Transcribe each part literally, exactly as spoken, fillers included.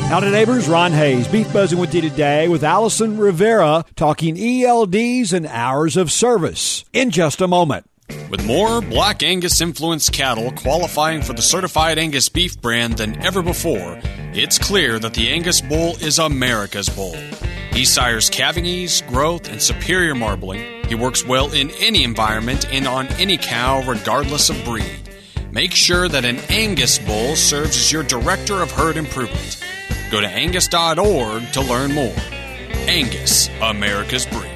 Howdy neighbors, Ron Hayes, Beef Buzzing with you today with Allison Rivera talking E L Ds and hours of service in just a moment. With more Black Angus influenced cattle qualifying for the certified Angus beef brand than ever before, it's clear that the Angus bull is America's bull. He sires calving ease, growth, and superior marbling. He works well in any environment and on any cow regardless of breed. Make sure that an Angus bull serves as your director of herd improvement. Go to angus dot org to learn more. Angus, America's breed.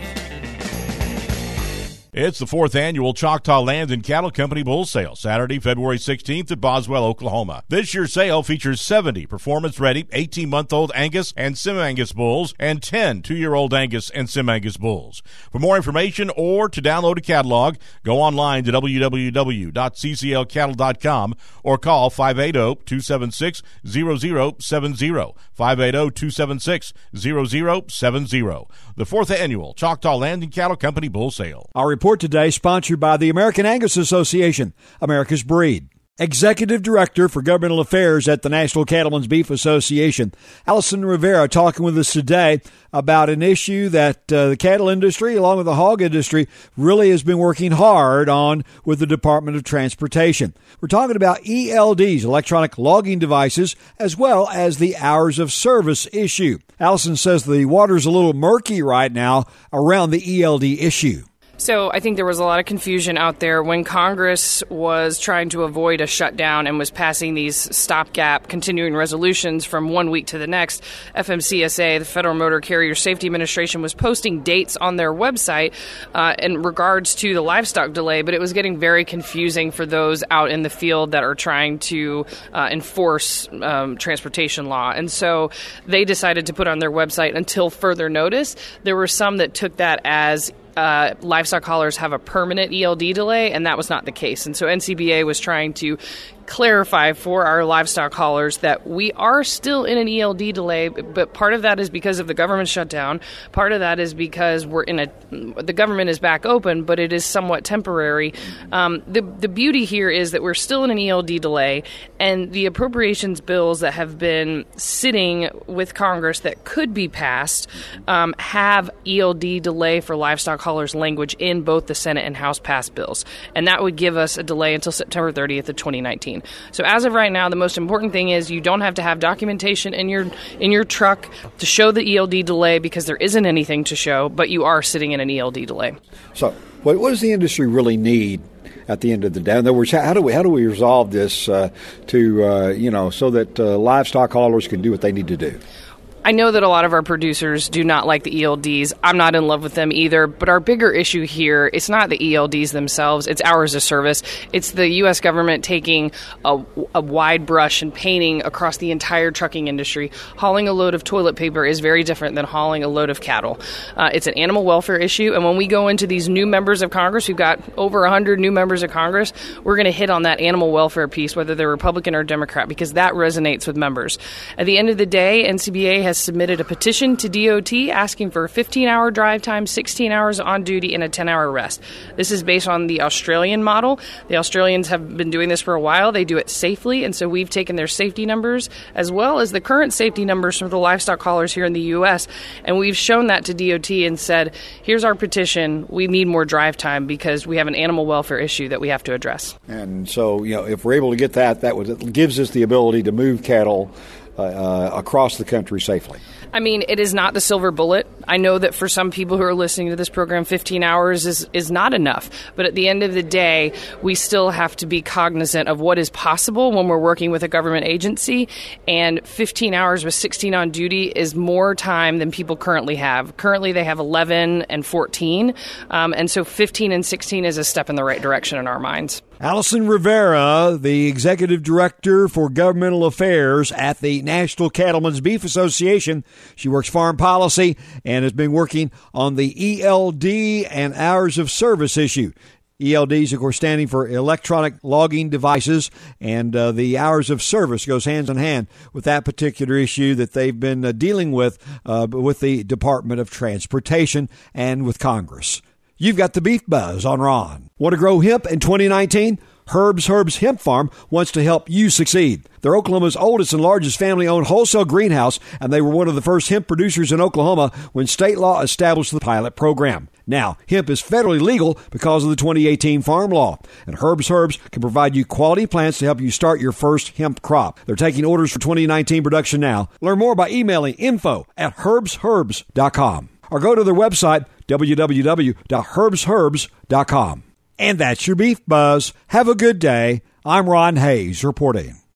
It's the fourth annual Choctaw Land and Cattle Company Bull Sale, Saturday, February sixteenth at Boswell, Oklahoma. This year's sale features seventy performance-ready eighteen-month-old Angus and Sim-Angus bulls and ten two-year-old Angus and Sim-Angus bulls. For more information or to download a catalog, go online to w w w dot c c l cattle dot com or call five eight zero, two seven six, zero zero seven zero, five eight zero, two seven six, zero zero seven zero. The fourth annual Choctaw Land and Cattle Company Bull Sale. Our report today sponsored by the American Angus Association, America's breed. Executive Director for Governmental Affairs at the National Cattlemen's Beef Association, Allison Rivera, talking with us today about an issue that uh, the cattle industry, along with the hog industry, really has been working hard on with the Department of Transportation. We're talking about E L Ds, electronic logging devices, as well as the hours of service issue. Allison says the water's a little murky right now around the E L D issue. So I think there was a lot of confusion out there when Congress was trying to avoid a shutdown and was passing these stopgap continuing resolutions from one week to the next. F M C S A, the Federal Motor Carrier Safety Administration, was posting dates on their website uh, in regards to the livestock delay, but it was getting very confusing for those out in the field that are trying to uh, enforce um, transportation law. And so they decided to put on their website until further notice. There were some that took that as Uh, livestock haulers have a permanent E L D delay, and that was not the case. And so N C B A was trying to clarify for our livestock haulers that we are still in an E L D delay, but part of that is because of the government shutdown. Part of that is because we're in a the government is back open, but it is somewhat temporary. Um, the the beauty here is that we're still in an E L D delay, and the appropriations bills that have been sitting with Congress that could be passed um, have E L D delay for livestock haulers language in both the Senate and House passed bills, and that would give us a delay until September thirtieth of twenty nineteen. So as of right now, the most important thing is you don't have to have documentation in your in your truck to show the E L D delay because there isn't anything to show, but you are sitting in an E L D delay. So what, what does the industry really need at the end of the day? In other words, how do we how do we resolve this uh, to uh, you know so that uh, livestock haulers can do what they need to do? I know that a lot of our producers do not like the E L Ds. I'm not in love with them either. But our bigger issue here, it's not the E L Ds themselves. It's hours of service. It's the U S government taking a, a wide brush and painting across the entire trucking industry. Hauling a load of toilet paper is very different than hauling a load of cattle. Uh, it's an animal welfare issue. And when we go into these new members of Congress, we've got over one hundred new members of Congress, we're going to hit on that animal welfare piece, whether they're Republican or Democrat, because that resonates with members. At the end of the day, N C B A has has submitted a petition to D O T asking for a fifteen-hour drive time, sixteen hours on duty, and a ten-hour rest. This is based on the Australian model. The Australians have been doing this for a while. They do it safely, and so we've taken their safety numbers as well as the current safety numbers from the livestock haulers here in the U S, and we've shown that to D O T and said, here's our petition. We need more drive time because we have an animal welfare issue that we have to address. And so, you know, if we're able to get that, that was, it gives us the ability to move cattle Uh, uh, across the country safely. I mean, it is not the silver bullet. I know that for some people who are listening to this program, fifteen hours is, is not enough. But at the end of the day, we still have to be cognizant of what is possible when we're working with a government agency. And fifteen hours with sixteen on duty is more time than people currently have. Currently, they have eleven and fourteen. Um, and so fifteen and sixteen is a step in the right direction in our minds. Allison Rivera, the Executive Director for Governmental Affairs at the National Cattlemen's Beef Association. She works foreign policy and has been working on the E L D and hours of service issue. E L Ds, of course, standing for electronic logging devices, and uh, the hours of service goes hands in hand with that particular issue that they've been uh, dealing with uh, with the Department of Transportation and with Congress. You've got the Beef Buzz on Ron. Want to grow hemp in twenty nineteen? Herbs Herbs Hemp Farm wants to help you succeed. They're Oklahoma's oldest and largest family-owned wholesale greenhouse, and they were one of the first hemp producers in Oklahoma when state law established the pilot program. Now, hemp is federally legal because of the twenty eighteen farm law, and Herbs Herbs can provide you quality plants to help you start your first hemp crop. They're taking orders for twenty nineteen production now. Learn more by emailing info at herbs herbs dot com or go to their website, w w w dot herbs herbs dot com. And that's your Beef Buzz. Have a good day. I'm Ron Hayes reporting.